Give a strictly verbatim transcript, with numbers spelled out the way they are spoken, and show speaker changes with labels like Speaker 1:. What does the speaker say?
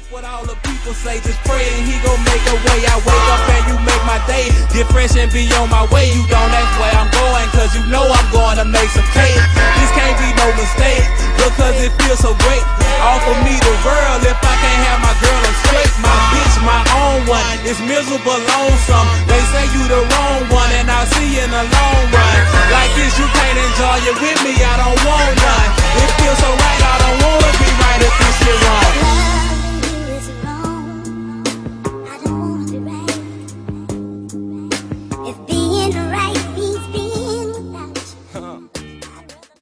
Speaker 1: What all the people say, just pray and he gon' make a way. I wake up and you make my day, get fresh and be on my way. You don't ask where I'm going, cause you know I'm going to make some cake. This can't be no mistake, because it feels so great.